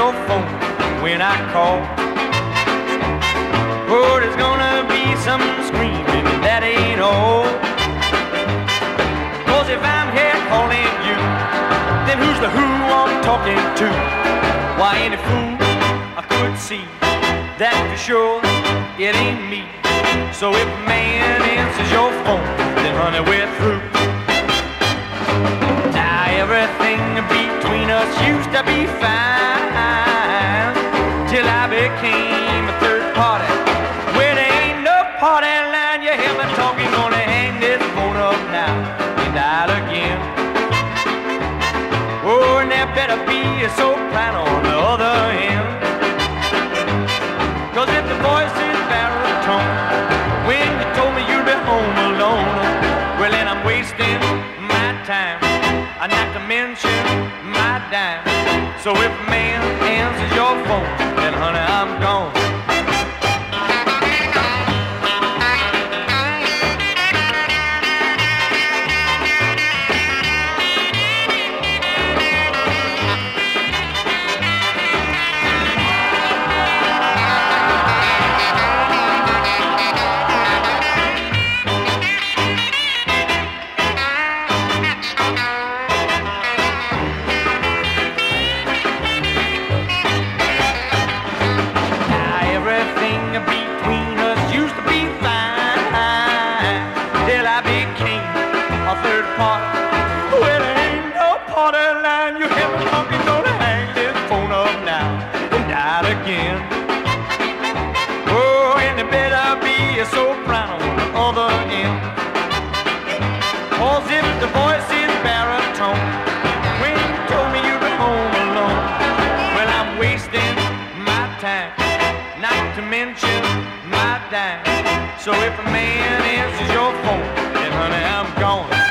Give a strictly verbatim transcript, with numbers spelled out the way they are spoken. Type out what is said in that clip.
your phone when I call. Oh, there's gonna be some screaming, and that ain't all. Cause if I'm here calling you, then who's the who I'm talking to? Why, any fool I could see that for sure it ain't me. So if a man answers your phone, then honey, we're through. Now everything between us used to be fine, till I became a third party. Well, there ain't no party line. You hear me talking, gonna hang this phone up now and dial again. Oh, and there better be a soprano on the other end. Cause if the voice is baritone, when you told me you'd be home alone, well then I'm wasting my time, and not to mention my dime. So if a man answers your phone, then honey, I'm gone. Between us used to be fine, till I became a third party. Well, there ain't no party line. You hear me talking, gonna hang this phone up now and dial again. Oh, and there better be a soprano on the other end. Cause if the voice is baritone, when you told me you'd be home alone, well, I'm wasting my time, not to mention my dime. So if a man answers your phone, then honey, I'm gone.